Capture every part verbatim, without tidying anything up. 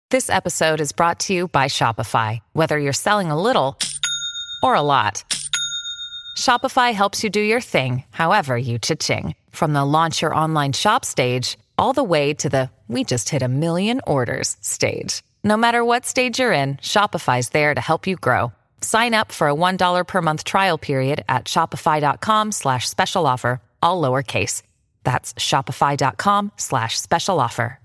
This episode is brought to you by Shopify. Whether you're selling a little or a lot, Shopify helps you do your thing, however you cha-ching. From the launch your online shop stage, all the way to the we just hit a million orders stage. No matter what stage you're in, Shopify's there to help you grow. Sign up for a one dollar per month trial period at shopify.com slash special offer, all lowercase. That's shopify.com slash special offer.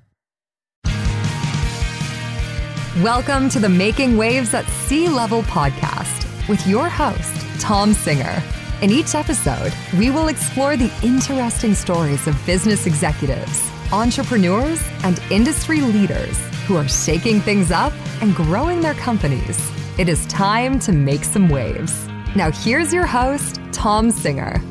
Welcome to the Making Waves at Sea Level podcast with your host, Tom Singer. In each episode, we will explore the interesting stories of business executives, entrepreneurs, and industry leaders who are shaking things up and growing their companies. It is time to make some waves. Now here's your host, Tom Singer.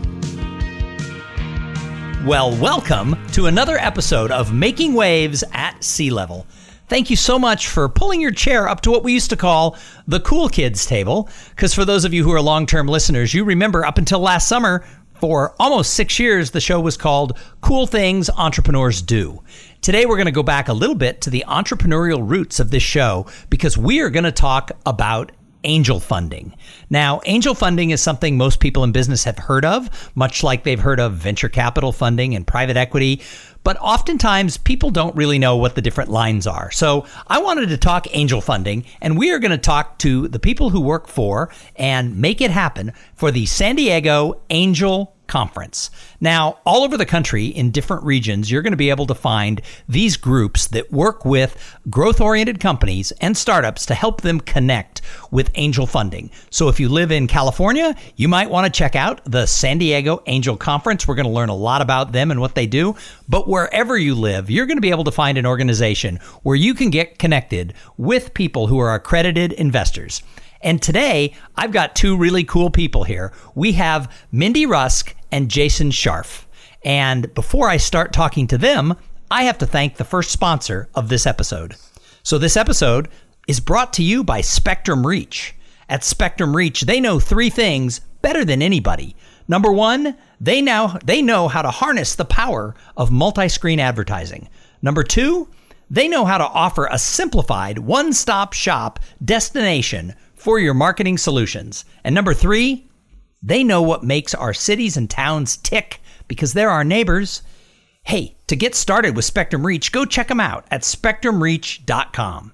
Well, welcome to another episode of Making Waves at Sea Level. Thank you so much for pulling your chair up to what we used to call the cool kids table. Because for those of you who are long-term listeners, you remember up until last summer, for almost six years, the show was called Cool Things Entrepreneurs Do. Today, we're going to go back a little bit to the entrepreneurial roots of this show because we are going to talk about angel funding. Now, angel funding is something most people in business have heard of, much like they've heard of venture capital funding and private equity. But oftentimes, people don't really know what the different lines are. So I wanted to talk angel funding, and we are going to talk to the people who work for and make it happen for the San Diego Angel Conference. Now, all over the country in different regions, you're going to be able to find these groups that work with growth-oriented companies and startups to help them connect with angel funding. So if you live in California, you might want to check out the San Diego Angel Conference. We're going to learn a lot about them and what they do. But wherever you live, you're going to be able to find an organization where you can get connected with people who are accredited investors. And today, I've got two really cool people here. We have Mindy Rusk and Jason Scharf. And before I start talking to them, I have to thank the first sponsor of this episode. So this episode is brought to you by Spectrum Reach. At Spectrum Reach, they know three things better than anybody. Number one, they now they know how to harness the power of multi-screen advertising. Number two, they know how to offer a simplified one-stop shop destination for your marketing solutions. And number three, they know what makes our cities and towns tick because they're our neighbors. Hey, to get started with Spectrum Reach, go check them out at spectrum reach dot com.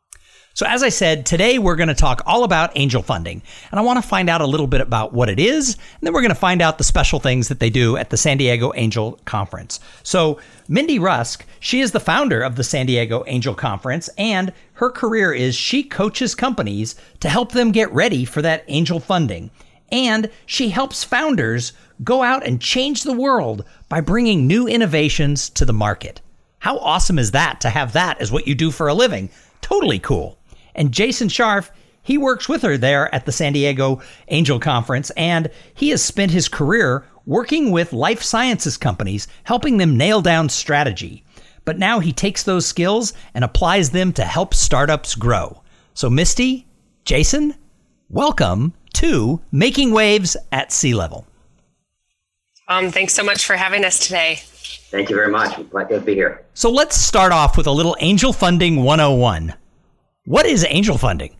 So as I said, today we're going to talk all about angel funding, and I want to find out a little bit about what it is, and then we're going to find out the special things that they do at the San Diego Angel Conference. So Mindy Rusk, she is the founder of the San Diego Angel Conference, and her career is she coaches companies to help them get ready for that angel funding. And she helps founders go out and change the world by bringing new innovations to the market. How awesome is that to have that as what you do for a living? Totally cool. And Jason Scharf, he works with her there at the San Diego Angel Conference, and he has spent his career working with life sciences companies, helping them nail down strategy. But now he takes those skills and applies them to help startups grow. So Misty, Jason, welcome to Making Waves at Sea Level. Um, thanks so much for having us today. Thank you very much. I'm glad to be here. So let's start off with a little angel funding one oh one. What is angel funding?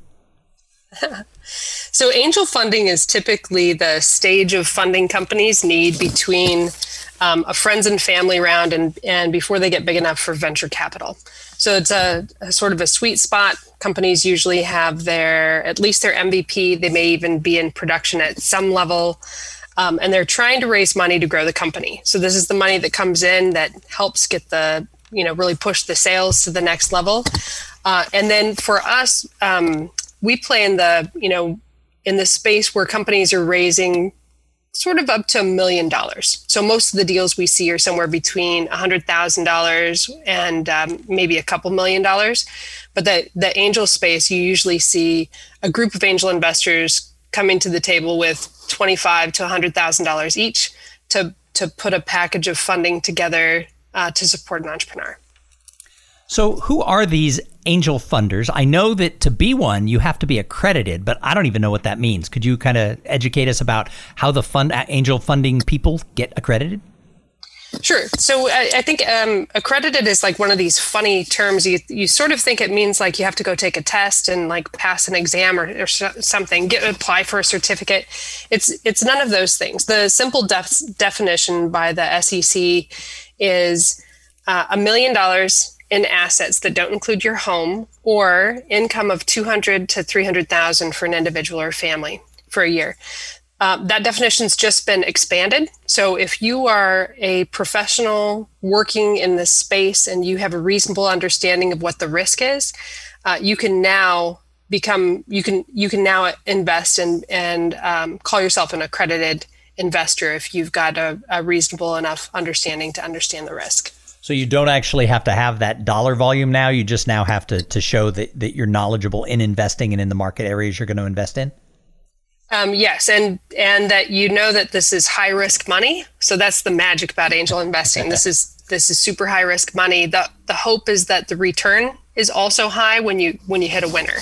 So angel funding is typically the stage of funding companies need between um, a friends and family round and, and before they get big enough for venture capital. So it's a, a sort of a sweet spot. Companies usually have their, at least their M V P. They may even be in production at some level. Um, and they're trying to raise money to grow the company. So this is the money that comes in that helps get the, you know, really push the sales to the next level. Uh, and then for us, um, we play in the, you know, in the space where companies are raising sort of up to a million dollars. So most of the deals we see are somewhere between one hundred thousand dollars and um, maybe a couple million dollars. But the, the angel space, you usually see a group of angel investors coming to the table with twenty-five to one hundred thousand dollars each to, to put a package of funding together uh, to support an entrepreneur. So who are these angel funders? I know that to be one, you have to be accredited, but I don't even know what that means. Could you kind of educate us about how the fund angel funding people get accredited? Sure. So I, I think um, accredited is like one of these funny terms. You you sort of think it means like you have to go take a test and like pass an exam or, or something, get apply for a certificate. It's it's none of those things. The simple def- definition by the S E C is uh, a million dollars in assets that don't include your home, or income of two hundred to three hundred thousand for an individual or family for a year. Uh, that definition's just been expanded. So if you are a professional working in this space and you have a reasonable understanding of what the risk is, uh, you can now become, you can you can now invest and, and um, call yourself an accredited investor if you've got a, a reasonable enough understanding to understand the risk. So you don't actually have to have that dollar volume now. You just now have to, to show that, that you're knowledgeable in investing and in the market areas you're going to invest in? Um, yes, and and that you know that this is high risk money. So that's the magic about angel investing. This is this is super high risk money. The the hope is that the return is also high when you when you hit a winner.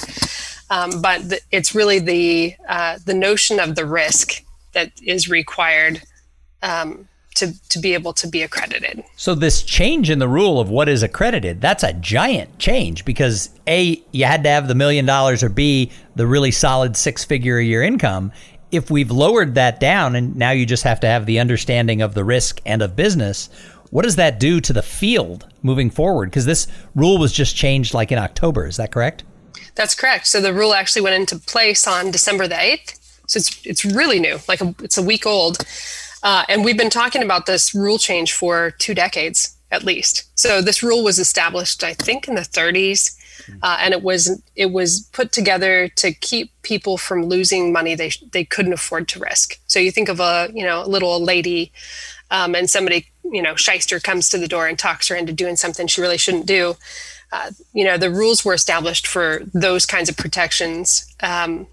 Um, but the, it's really the uh, the notion of the risk that is required um, to to be able to be accredited. So this change in the rule of what is accredited, that's a giant change because A, you had to have the million dollars, or B, the really solid six figure a year income. If we've lowered that down and now you just have to have the understanding of the risk and of business, what does that do to the field moving forward? Because this rule was just changed like in October. Is that correct? That's correct. So the rule actually went into place on December the eighth. So it's it's really new, like a, it's a week old. Uh, and we've been talking about this rule change for two decades at least. So this rule was established, I think, in the thirties, uh, and it was it was put together to keep people from losing money they they couldn't afford to risk. So you think of a you know a little lady, um, and somebody you know shyster comes to the door and talks her into doing something she really shouldn't do. Uh, you know the rules were established for those kinds of protections. Um,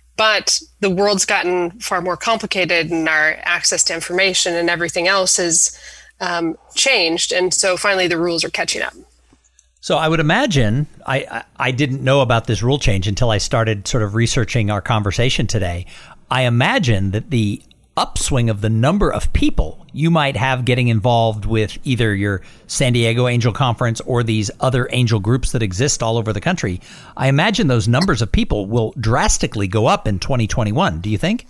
But the world's gotten far more complicated and our access to information and everything else has um, changed. And so finally the rules are catching up. So I would imagine, I, I, I didn't know about this rule change until I started sort of researching our conversation today. I imagine that the upswing of the number of people you might have getting involved with either your San Diego Angel Conference or these other angel groups that exist all over the country, I imagine those numbers of people will drastically go up in twenty twenty-one. Do you think?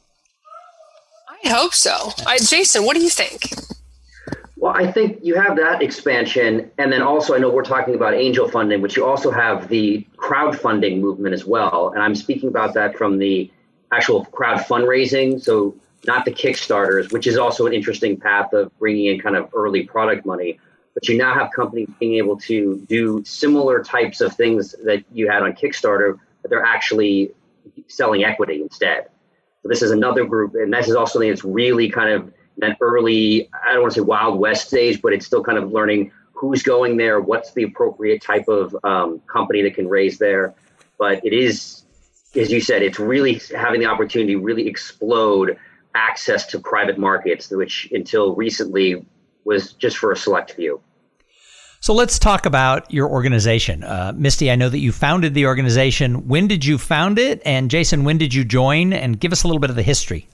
I hope so. I, Jason, what do you think? Well, I think you have that expansion. And then also, I know we're talking about angel funding, but you also have the crowdfunding movement as well. And I'm speaking about that from the actual crowd fundraising. So not the Kickstarters, which is also an interesting path of bringing in kind of early product money. But you now have companies being able to do similar types of things that you had on Kickstarter, but they're actually selling equity instead. So this is another group, and this is also something that's really kind of that early, I don't want to say Wild West stage, but it's still kind of learning who's going there, what's the appropriate type of um, company that can raise there. But it is, as you said, it's really having the opportunity to really explode access to private markets, which until recently was just for a select few. So let's talk about your organization. Uh, Misty, I know that you founded the organization. When did you found it? And Jason, when did you join? And give us a little bit of the history.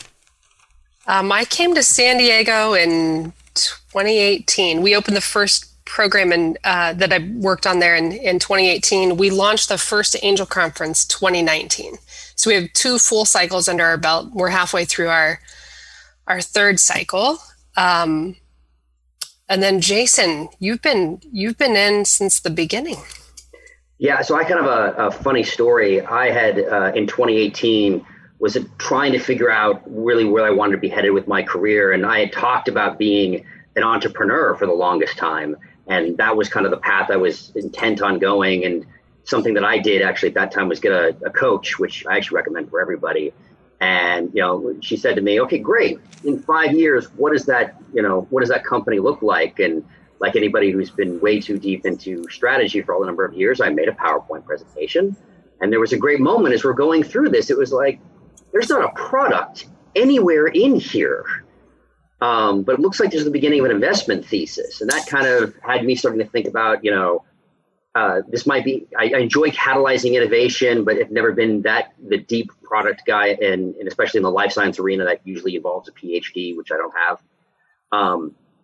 Um, I came to San Diego in twenty eighteen. We opened the first program in, uh, that I worked on there in, in twenty eighteen. We launched the first Angel Conference twenty nineteen. So we have two full cycles under our belt. We're halfway through our our third cycle. Um, and then Jason, you've been you've been in since the beginning. Yeah, so I kind of a, a funny story. I had uh, in twenty eighteen was trying to figure out really where I wanted to be headed with my career, and I had talked about being an entrepreneur for the longest time, and that was kind of the path I was intent on going. And something that I did actually at that time was get a, a coach, which I actually recommend for everybody. And, you know, she said to me, okay, great. In five years, what does that, you know, what does that company look like? And like anybody who's been way too deep into strategy for a number of years, I made a PowerPoint presentation. And there was a great moment as we're going through this. It was like, there's not a product anywhere in here. Um, but it looks like there's the beginning of an investment thesis. And that kind of had me starting to think about, you know, Uh, this might be, I, I enjoy catalyzing innovation, but I've never been that, the deep product guy, and, and especially in the life science arena that usually involves a P H D, which I don't have. Um,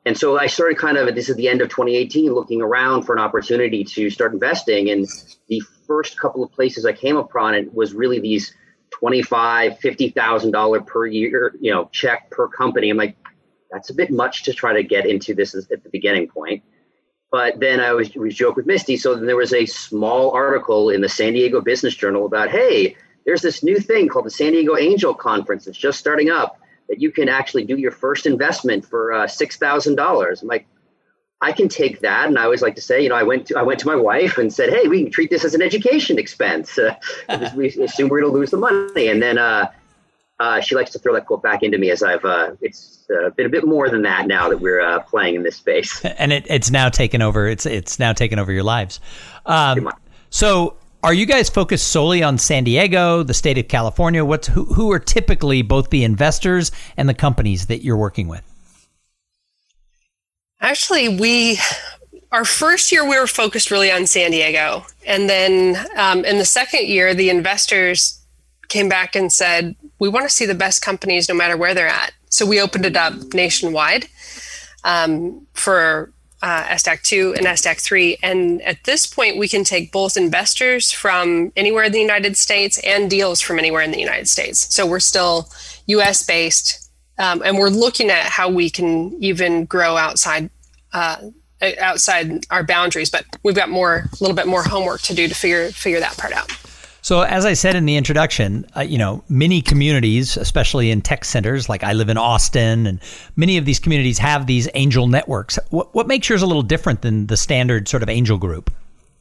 and so I started kind of, this is the end of twenty eighteen, looking around for an opportunity to start investing. And the first couple of places I came upon it was really these twenty-five thousand dollars, fifty thousand dollars per year, you know, check per company. I'm like, that's a bit much to try to get into this at the beginning point. But then I was, was joke with Misty. So then there was a small article in the San Diego Business Journal about, hey, there's this new thing called the San Diego Angel Conference that's just starting up that you can actually do your first investment for uh, six thousand dollars. I'm like, I can take that. And I always like to say, you know, I went to I went to my wife and said, hey, we can treat this as an education expense. Uh, we assume we're going to lose the money. And then uh, uh, she likes to throw that quote back into me as I've, uh, it's uh, been a bit more than that now that we're uh, playing in this space. And it, it's now taken over. It's it's now taken over your lives. Um, so are you guys focused solely on San Diego, the state of California? What's who, who are typically both the investors and the companies that you're working with? Actually, we, our first year, we were focused really on San Diego. And then um, in the second year, the investors came back and said, we want to see the best companies no matter where they're at. So we opened it up nationwide um, for uh, S D A C two and S D A C three. And at this point, we can take both investors from anywhere in the United States and deals from anywhere in the United States. So we're still U S based. Um, and we're looking at how we can even grow outside uh, outside our boundaries, but we've got more, a little bit more homework to do to figure figure that part out. So, as I said in the introduction, uh, you know, many communities, especially in tech centers, like I live in Austin, and many of these communities have these angel networks. What what makes yours a little different than the standard sort of angel group?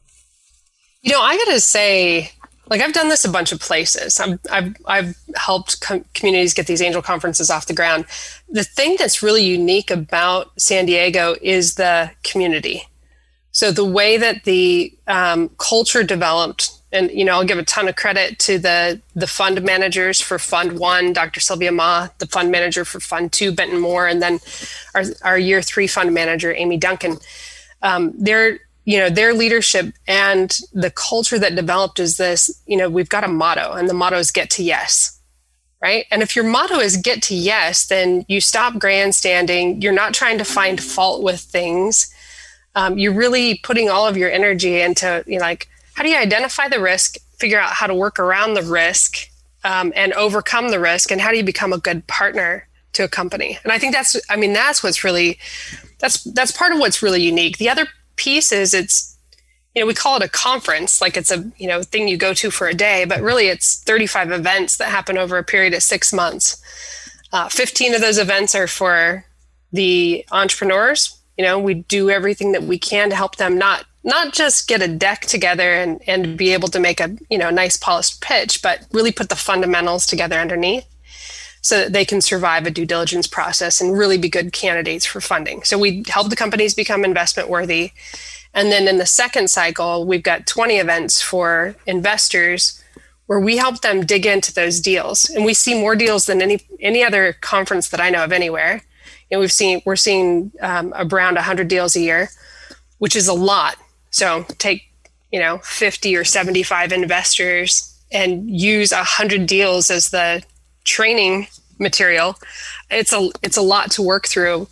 You know, I got to say, like I've done this a bunch of places. I'm, I've I've helped com- communities get these angel conferences off the ground. The thing that's really unique about San Diego is the community. So the way that the um, culture developed, and you know, I'll give a ton of credit to the the fund managers for Fund One, Doctor Sylvia Ma, the fund manager for Fund Two, Benton Moore, and then our our Year Three fund manager, Amy Duncan. Um, they're you know, their leadership and the culture that developed is this, you know, we've got a motto, and the motto is get to yes, right? And if your motto is get to yes, then you stop grandstanding. You're not trying to find fault with things. Um, you're really putting all of your energy into, you know, like, how do you identify the risk, figure out how to work around the risk um, and overcome the risk, and how do you become a good partner to a company? And I think that's, I mean, that's what's really, that's, that's part of what's really unique. The other piece is it's, you know, we call it a conference, like it's a, you know, thing you go to for a day, but really it's thirty-five events that happen over a period of six months. Uh, fifteen of those events are for the entrepreneurs. You know, we do everything that we can to help them not, not just get a deck together and, and be able to make a, you know, nice polished pitch, but really put the fundamentals together underneath so that they can survive a due diligence process and really be good candidates for funding. So we help the companies become investment worthy. And then in the second cycle, we've got twenty events for investors where we help them dig into those deals. And we see more deals than any any other conference that I know of anywhere. And we've seen, we're seeing um, around one hundred deals a year, which is a lot. So take, you know, fifty or seventy-five investors and use one hundred deals as the training material. It's a it's a lot to work through,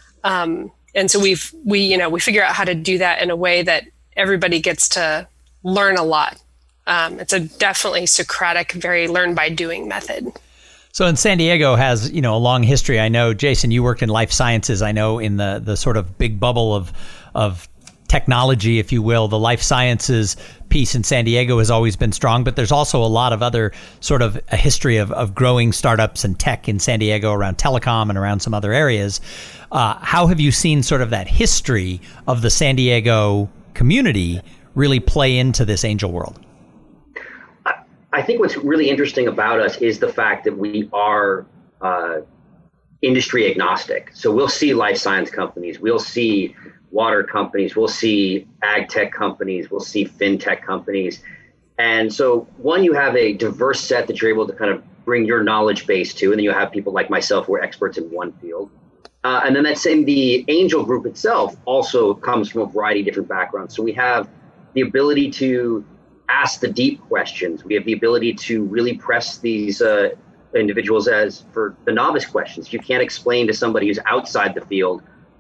um, and so we've we you know we figure out how to do that in a way that everybody gets to learn a lot. Um, it's a definitely Socratic, very learn by doing method. So, in San Diego has, you know, a long history. I know, Jason, you worked in life sciences. I know in the the sort of big bubble of of technology, if you will, the life sciences piece in San Diego has always been strong, but there's also a lot of other sort of a history of, of growing startups and tech in San Diego around telecom and around some other areas. Uh, how have you seen sort of that history of the San Diego community really play into this angel world? I think what's really interesting about us is the fact that we are uh, industry agnostic. So we'll see life science companies, we'll see water companies, we'll see ag tech companies, we'll see fintech companies. And so one, you have a diverse set that you're able to kind of bring your knowledge base to, and then you have people like myself who are experts in one field. Uh, and then that same, the angel group itself also comes from a variety of different backgrounds. So we have the ability to ask the deep questions. We have the ability to really press these uh, individuals as for the novice questions. You can't explain to somebody who's outside the field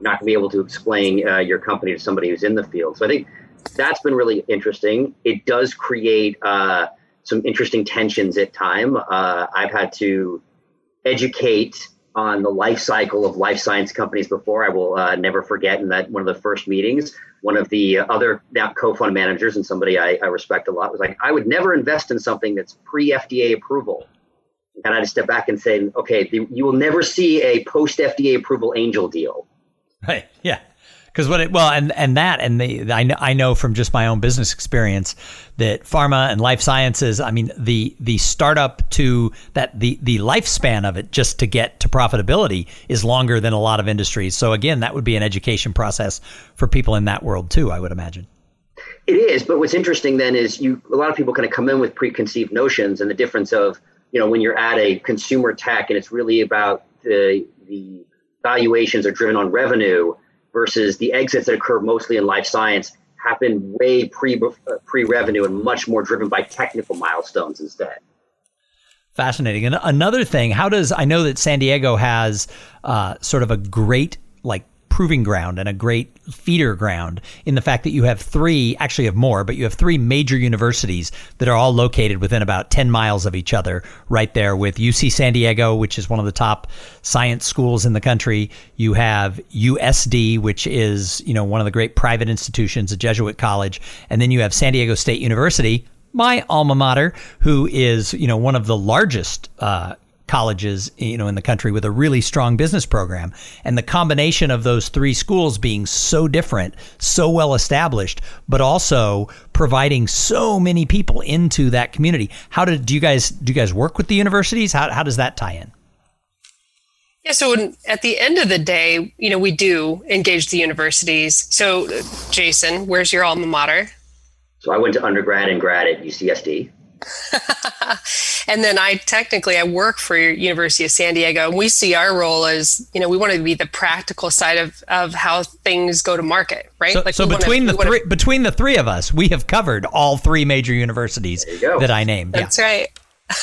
not going to be able to explain uh, your company to somebody who's in the field. So I think that's been really interesting. It does create uh, some interesting tensions at time. Uh, I've had to educate on the life cycle of life science companies before. I will uh, never forget in that one of the first meetings, one of the other now co-fund managers and somebody I, I respect a lot was like, I would never invest in something that's pre-F D A approval. And I had to step back and say, okay, the, you will never see a post-F D A approval angel deal. Right. Yeah. Because what it, well, and, and that, and the, I know, I know from just my own business experience that pharma and life sciences, I mean, the, the startup to that, the, the lifespan of it just to get to profitability is longer than a lot of industries. So again, that would be an education process for people in that world too, I would imagine. It is. But what's interesting then is you, a lot of people kind of come in with preconceived notions, and the difference of, you know, when you're at a consumer tech and it's really about the, the valuations are driven on revenue, versus the exits that occur mostly in life science happen way pre, pre-revenue and much more driven by technical milestones instead. Fascinating. And another thing, how does, I know that San Diego has uh, sort of a great like proving ground and a great feeder ground in the fact that you have three, actually have more, but you have three major universities that are all located within about ten miles of each other right there, with U C San Diego, which is one of the top science schools in the country. You have U S D, which is, you know, one of the great private institutions, a Jesuit college. And then you have San Diego State University, my alma mater, who is, you know, one of the largest uh colleges, you know, in the country with a really strong business program. And the combination of those three schools being so different, so well established, but also providing so many people into that community. How did do you guys do you guys work with the universities? How how does that tie in? Yeah, so when, at the end of the day, you know, we do engage the universities. So, Jason, where's your alma mater? So I went to undergrad and grad at U C S D. And then I technically, I work for University of San Diego, and we see our role as, you know, we want to be the practical side of, of how things go to market, right? So, like so between wanna, the three, wanna, between the three of us, we have covered all three major universities that I named. That's yeah. right.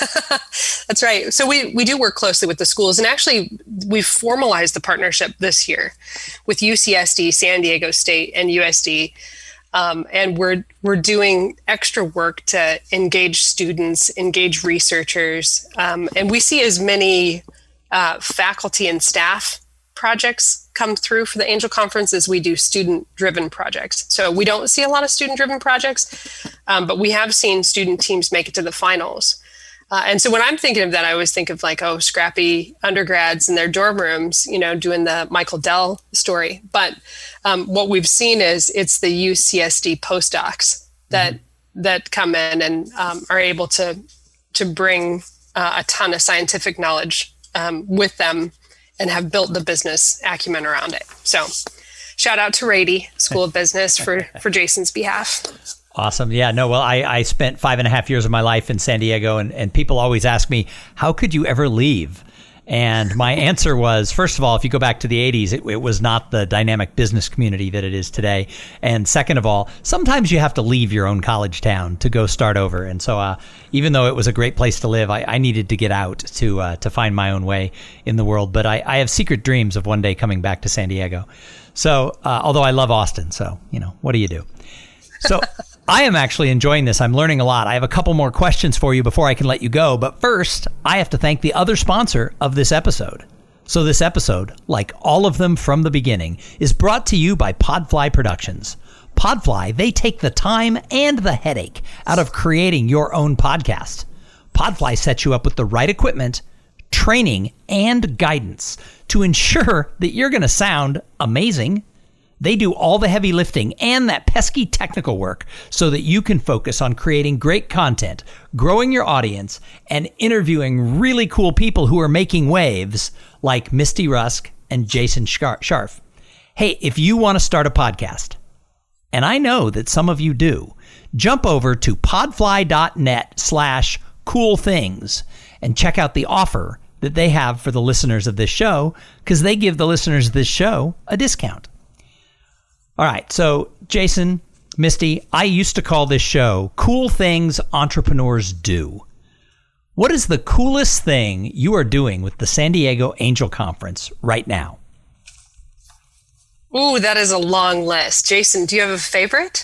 That's right. So we, we do work closely with the schools, and actually we've formalized the partnership this year with U C S D, San Diego State, and U S D. Um, and we're we're doing extra work to engage students, engage researchers, um, and we see as many uh, faculty and staff projects come through for the Angel Conference as we do student-driven projects. So we don't see a lot of student-driven projects, um, but we have seen student teams make it to the finals. Uh, and so when I'm thinking of that, I always think of like, oh, scrappy undergrads in their dorm rooms, you know, doing the Michael Dell story. But um, what we've seen is it's the U C S D postdocs that mm-hmm. that come in and um, are able to to bring uh, a ton of scientific knowledge um, with them and have built the business acumen around it. So shout out to Rady School of Business for, for Jason's behalf. Awesome. Yeah, no, well, I, I spent five and a half years of my life in San Diego, and, and people always ask me, how could you ever leave? And my answer was, first of all, if you go back to the eighties, it, it was not the dynamic business community that it is today. And second of all, sometimes you have to leave your own college town to go start over. And so uh, even though it was a great place to live, I, I needed to get out to uh, to find my own way in the world. But I, I have secret dreams of one day coming back to San Diego. So uh, although I love Austin, so, you know, what do you do? So I am actually enjoying this. I'm learning a lot. I have a couple more questions for you before I can let you go. But first, I have to thank the other sponsor of this episode. So this episode, like all of them from the beginning, is brought to you by Podfly Productions. Podfly, they take the time and the headache out of creating your own podcast. Podfly sets you up with the right equipment, training, and guidance to ensure that you're going to sound amazing. They do all the heavy lifting and that pesky technical work so that you can focus on creating great content, growing your audience, and interviewing really cool people who are making waves like Misty Rusk and Jason Scharf. Hey, if you want to start a podcast, and I know that some of you do, jump over to podfly.net slash cool things and check out the offer that they have for the listeners of this show, because they give the listeners of this show a discount. All right, so Jason, Misty, I used to call this show Cool Things Entrepreneurs Do. What is the coolest thing you are doing with the San Diego Angel Conference right now? Ooh, that is a long list. Jason, do you have a favorite?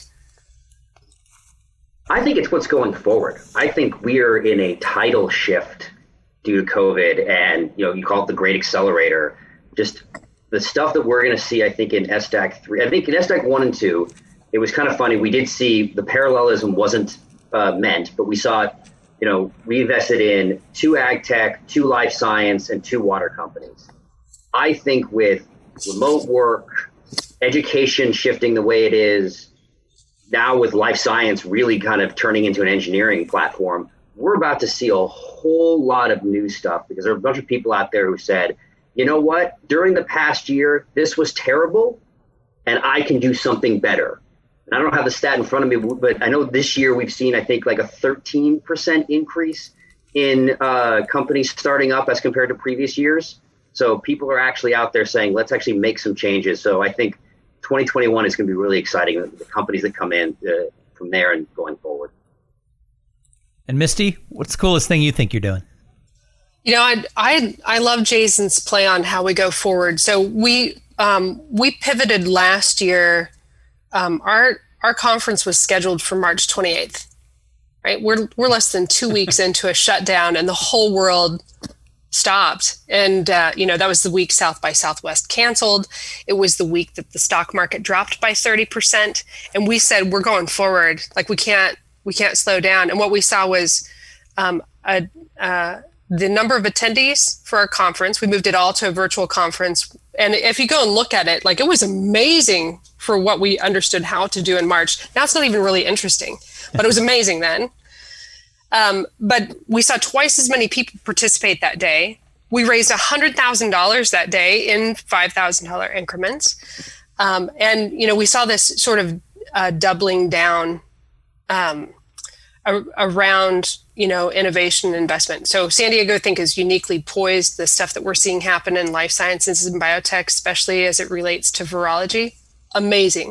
I think it's what's going forward. I think we're in a tidal shift due to COVID, and you know, you call it the great accelerator. Just the stuff that we're going to see, I think, in S D A C three. I think in S D A C one and two, it was kind of funny. We did see the parallelism wasn't uh, meant, but we saw it. You know, we invested in two ag tech, two life science, and two water companies. I think with remote work, education shifting the way it is, now with life science really kind of turning into an engineering platform, we're about to see a whole lot of new stuff, because there are a bunch of people out there who said, you know what, during the past year, this was terrible, and I can do something better. And I don't have the stat in front of me, but I know this year we've seen, I think, like a thirteen percent increase in uh, companies starting up as compared to previous years. So people are actually out there saying, let's actually make some changes. So I think twenty twenty-one is going to be really exciting, the companies that come in uh, from there and going forward. And Misty, what's the coolest thing you think you're doing? You know, I I I love Jason's play on how we go forward. So we um, we pivoted last year. Um, our our conference was scheduled for March twenty-eighth. Right, we're we're less than two weeks into a shutdown, and the whole world stopped. And uh, you know, that was the week South by Southwest canceled. It was the week that the stock market dropped by thirty percent. And we said, we're going forward. Like we can't we can't slow down. And what we saw was um, a. Uh, the number of attendees for our conference. We moved it all to a virtual conference. And if you go and look at it, like it was amazing for what we understood how to do in March. Now it's not even really interesting, but it was amazing then. Um, but we saw twice as many people participate that day. We raised one hundred thousand dollars that day in five thousand dollars increments. Um, and, you know, we saw this sort of uh, doubling down um, a- around you know, innovation and investment. So San Diego, I think, is uniquely poised. The stuff that we're seeing happen in life sciences and biotech, especially as it relates to virology, amazing.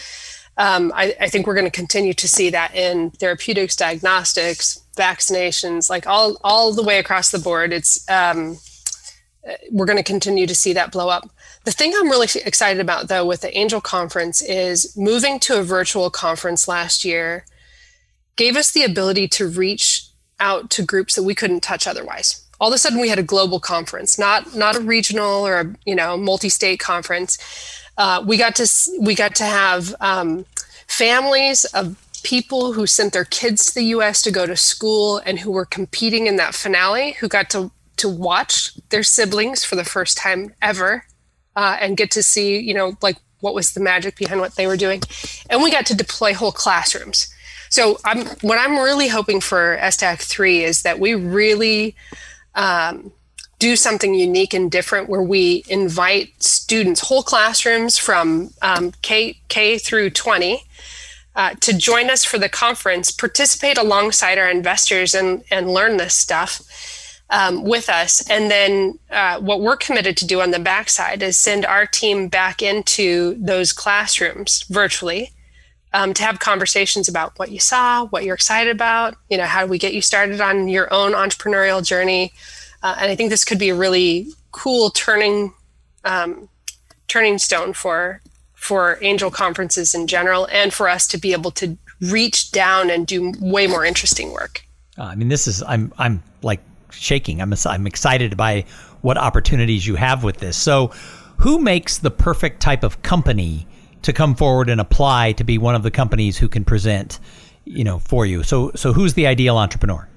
Um, I, I think we're going to continue to see that in therapeutics, diagnostics, vaccinations, like all, all the way across the board. It's um, we're going to continue to see that blow up. The thing I'm really excited about, though, with the Angel Conference is moving to a virtual conference last year gave us the ability to reach out to groups that we couldn't touch otherwise. All of a sudden we had a global conference, not not a regional or a you know multi-state conference. Uh, we got to we got to have um, families of people who sent their kids to the U S to go to school and who were competing in that finale, who got to to watch their siblings for the first time ever uh, and get to see you know like what was the magic behind what they were doing, and we got to deploy whole classrooms. So I'm, what I'm really hoping for S D A C three is that we really um, do something unique and different where we invite students, whole classrooms from um, K, K through twenty, uh, to join us for the conference, participate alongside our investors and, and learn this stuff um, with us. And then uh, what we're committed to do on the backside is send our team back into those classrooms virtually. Um, to have conversations about what you saw, what you're excited about, you know, how do we get you started on your own entrepreneurial journey? Uh, and I think this could be a really cool turning um, turning stone for for Angel conferences in general, and for us to be able to reach down and do way more interesting work. Uh, I mean, this is I'm I'm like shaking. I'm I'm excited by what opportunities you have with this. So, who makes the perfect type of company to come forward and apply to be one of the companies who can present, you know, for you? So, so who's the ideal entrepreneur?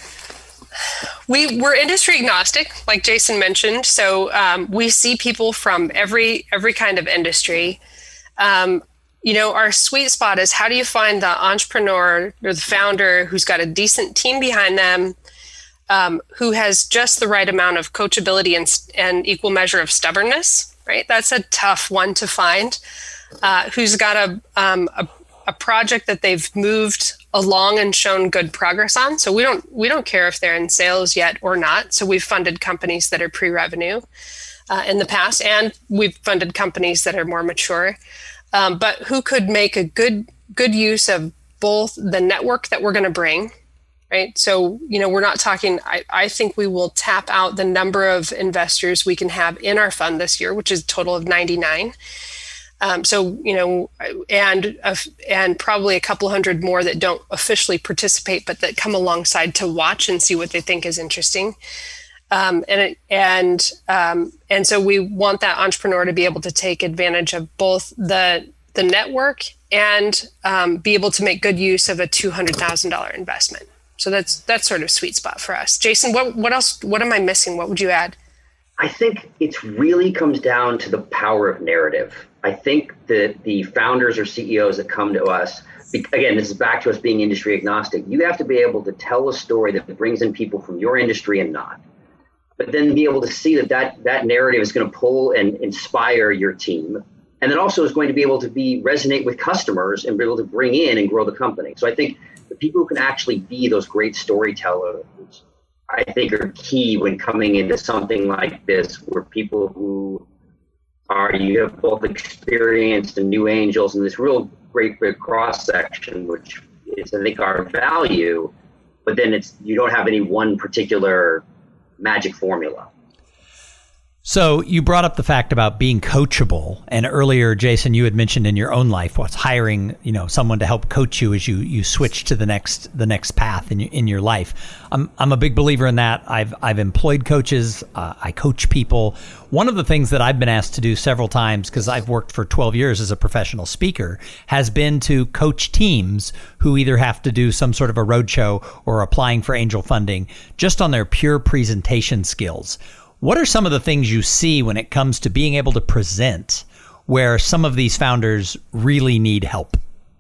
We we're industry agnostic, like Jason mentioned. So um, we see people from every every kind of industry. Um, you know, our sweet spot is how do you find the entrepreneur or the founder who's got a decent team behind them, um, who has just the right amount of coachability and and equal measure of stubbornness. Right, that's a tough one to find. Uh, who's got a, um, a a project that they've moved along and shown good progress on. So we don't we don't care if they're in sales yet or not. So we've funded companies that are pre-revenue uh, in the past, and we've funded companies that are more mature. Um, but who could make a good good use of both the network that we're going to bring, right? So you know we're not talking. I, I think we will tap out the number of investors we can have in our fund this year, which is a total of ninety-nine. Um, so, you know, and uh, and probably a couple hundred more that don't officially participate, but that come alongside to watch and see what they think is interesting. Um, and it, and um, and so we want that entrepreneur to be able to take advantage of both the the network and um, be able to make good use of a two hundred thousand dollars investment. So that's that's sort of sweet spot for us. Jason, what what else? What am I missing? What would you add? I think it really comes down to the power of narrative. I think that the founders or C E Os that come to us, again, this is back to us being industry agnostic. You have to be able to tell a story that brings in people from your industry and not. But then be able to see that that, that narrative is going to pull and inspire your team. And then also is going to be able to be resonate with customers and be able to bring in and grow the company. So I think the people who can actually be those great storytellers, I think are key when coming into something like this, where people who are, you have both experienced and new angels and this real great big cross section, which is, I think, our value, but then it's, you don't have any one particular magic formula. So you brought up the fact about being coachable, and earlier, Jason, you had mentioned in your own life what's hiring, you know, someone to help coach you as you you switch to the next the next path in your, in your life. I'm I'm a big believer in that. I've I've employed coaches. Uh, I coach people. One of the things that I've been asked to do several times, because I've worked for twelve years as a professional speaker, has been to coach teams who either have to do some sort of a roadshow or applying for angel funding, just on their pure presentation skills. What are some of the things you see when it comes to being able to present where some of these founders really need help?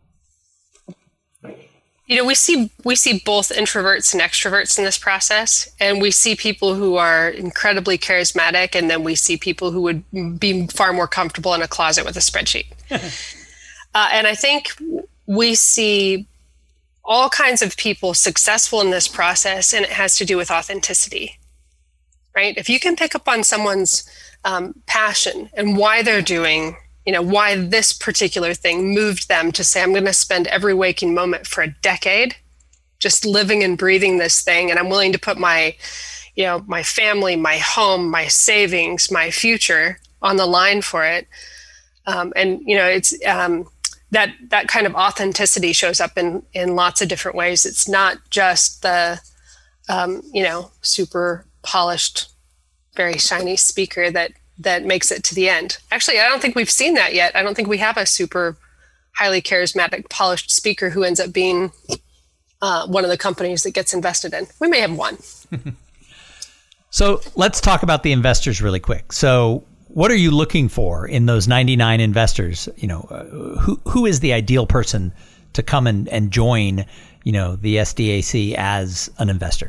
You know, we see we see both introverts and extroverts in this process, and we see people who are incredibly charismatic, and then we see people who would be far more comfortable in a closet with a spreadsheet. uh, and I think we see all kinds of people successful in this process, and it has to do with authenticity. Right? If you can pick up on someone's um, passion and why they're doing, you know, why this particular thing moved them to say, I'm going to spend every waking moment for a decade just living and breathing this thing. And I'm willing to put my, you know, my family, my home, my savings, my future on the line for it. Um, and, you know, it's um, that that kind of authenticity shows up in, in lots of different ways. It's not just the, um, you know, super polished, very shiny speaker that that makes it to the end. Actually, I don't think we've seen that yet. I don't think we have a super highly charismatic, polished speaker who ends up being uh, one of the companies that gets invested in. We may have one. So let's talk about the investors really quick. So what are you looking for in those ninety-nine investors? You know, uh, who who is the ideal person to come and, and join, you know, the S D A C as an investor?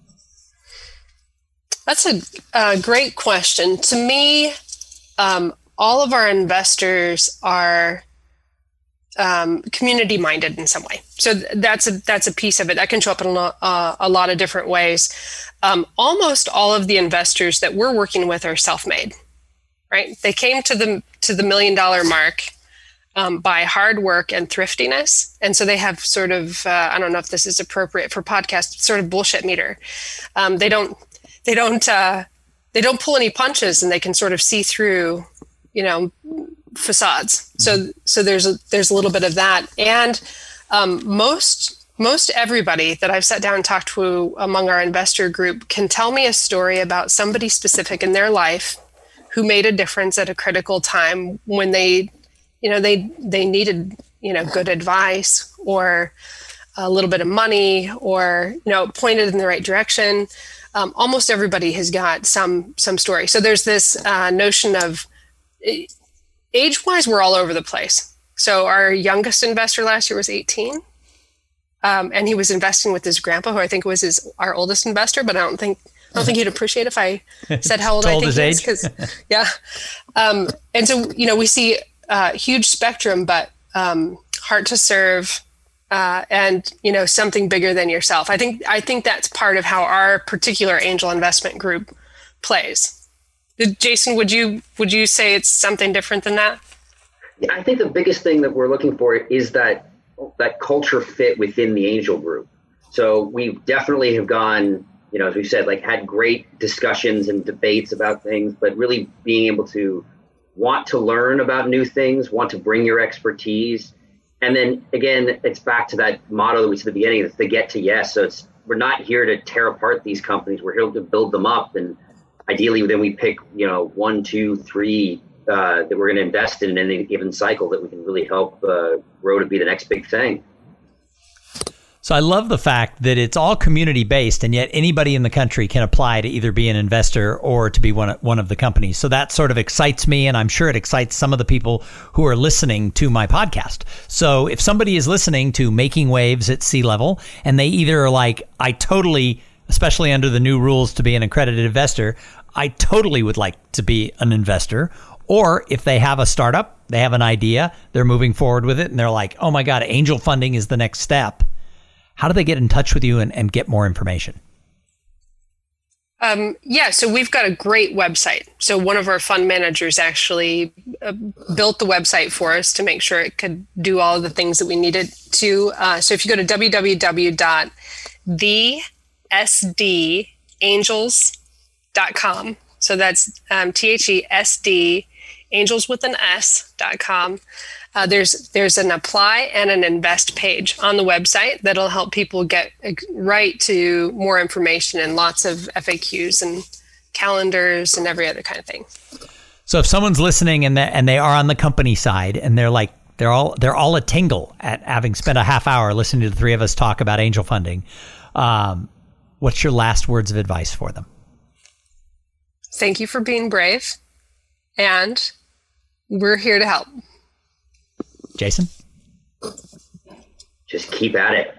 That's a, a great question. To me, um, all of our investors are um, community-minded in some way. So that's a that's a piece of it. That can show up in a lot, uh, a lot of different ways. Um, almost all of the investors that we're working with are self-made, right? They came to the to the million-dollar mark um, by hard work and thriftiness, and so they have sort of uh, I don't know if this is appropriate for podcast, sort of bullshit meter. Um, they don't. They don't uh, they don't pull any punches, and they can sort of see through, you know, facades. So so there's a there's a little bit of that, and um, most most everybody that I've sat down and talked to among our investor group can tell me a story about somebody specific in their life who made a difference at a critical time when they, you know, they they needed, you know, good advice or a little bit of money or, you know, pointed in the right direction. Um, almost everybody has got some some story. So there's this uh, notion of age-wise, we're all over the place. So our youngest investor last year was eighteen, um, and he was investing with his grandpa, who I think was his our oldest investor. But I don't think I don't think he'd appreciate if I said how old I think his he age. is. Because yeah, um, and so you know we see a huge spectrum, but um, heart to serve. Uh, and, you know, something bigger than yourself. I think I think that's part of how our particular angel investment group plays. Jason, would you would you say it's something different than that? Yeah, I think the biggest thing that we're looking for is that that culture fit within the angel group. So we definitely have gone, you know, as we said, like had great discussions and debates about things, but really being able to want to learn about new things, want to bring your expertise. And then again, it's back to that motto that we said at the beginning, it's the get to yes. So it's, we're not here to tear apart these companies. We're here to build them up. And ideally, then we pick, you know, one, two, three uh, that we're going to invest in in any given cycle that we can really help uh, grow to be the next big thing. So I love the fact that it's all community-based, and yet anybody in the country can apply to either be an investor or to be one of, one of the companies. So that sort of excites me, and I'm sure it excites some of the people who are listening to my podcast. So if somebody is listening to Making Waves at Sea Level, and they either are like, I totally, especially under the new rules to be an accredited investor, I totally would like to be an investor. Or if they have a startup, they have an idea, they're moving forward with it, and they're like, oh my God, angel funding is the next step. How do they get in touch with you and, and get more information? Um, yeah, so we've got a great website. So one of our fund managers actually uh, built the website for us to make sure it could do all of the things that we needed to. Uh, so if you go to w w w dot the s d angels dot com, so that's um, T H E S D, angels with an S dot com. Uh, there's there's an apply and an invest page on the website that'll help people get right to more information and lots of F A Qs and calendars and every other kind of thing. So if someone's listening and they, and they are on the company side and they're like they're all they're all a tingle at having spent a half hour listening to the three of us talk about angel funding, um, what's your last words of advice for them? Thank you for being brave, and we're here to help. Jason? Just keep at it.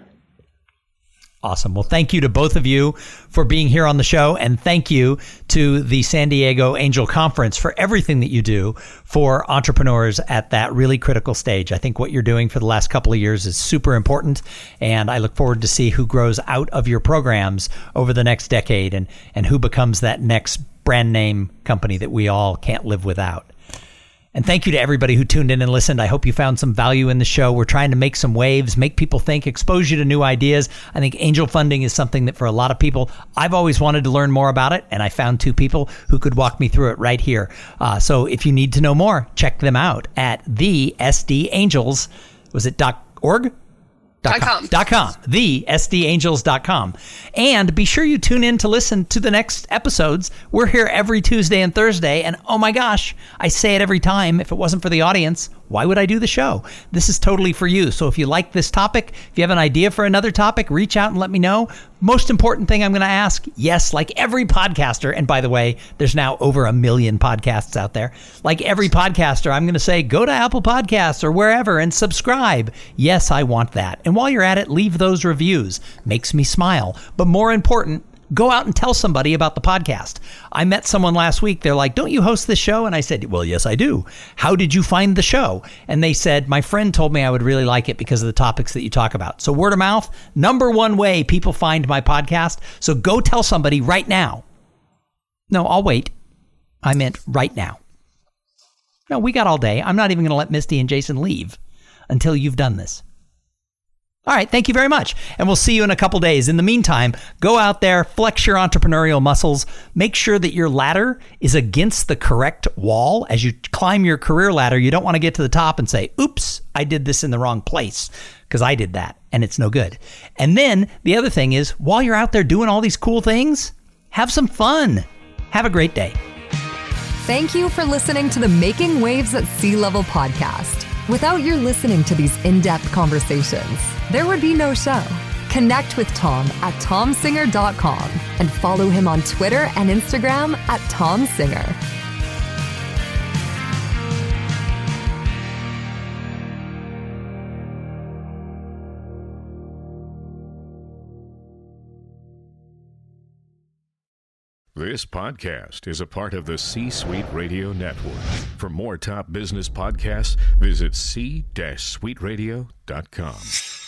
Awesome. Well, thank you to both of you for being here on the show. And thank you to the San Diego Angel Conference for everything that you do for entrepreneurs at that really critical stage. I think what you're doing for the last couple of years is super important. And I look forward to see who grows out of your programs over the next decade and, and who becomes that next brand name company that we all can't live without. And thank you to everybody who tuned in and listened. I hope you found some value in the show. We're trying to make some waves, make people think, expose you to new ideas. I think angel funding is something that for a lot of people, I've always wanted to learn more about it. And I found two people who could walk me through it right here. Uh, so if you need to know more, check them out at the S D Angels. Was it .org? Dot com. Dot com. the S D angels dot com. And be sure you tune in to listen to the next episodes. We're here every Tuesday and Thursday. And oh my gosh, I say it every time. If it wasn't for the audience, why would I do the show? This is totally for you. So if you like this topic, if you have an idea for another topic, reach out and let me know. Most important thing I'm going to ask, yes, like every podcaster, and by the way, there's now over a million podcasts out there. Like every podcaster, I'm going to say, go to Apple Podcasts or wherever and subscribe. Yes, I want that. And while you're at it, leave those reviews. Makes me smile. But more important, go out and tell somebody about the podcast. I met someone last week. They're like, don't you host this show? And I said, well, yes, I do. How did you find the show? And they said, my friend told me I would really like it because of the topics that you talk about. So word of mouth, number one way people find my podcast. So go tell somebody right now. No, I'll wait. I meant right now. No, we got all day. I'm not even going to let Misty and Jason leave until you've done this. All right, thank you very much. And we'll see you in a couple days. In the meantime, go out there, flex your entrepreneurial muscles. Make sure that your ladder is against the correct wall. As you climb your career ladder, you don't want to get to the top and say, oops, I did this in the wrong place, because I did that and it's no good. And then the other thing is, while you're out there doing all these cool things, have some fun. Have a great day. Thank you for listening to the Making Waves at Sea Level podcast. Without your listening to these in-depth conversations, there would be no show. Connect with Tom at tom singer dot com and follow him on Twitter and Instagram at Tom Singer. This podcast is a part of the C-Suite Radio Network. For more top business podcasts, visit c suite radio dot com.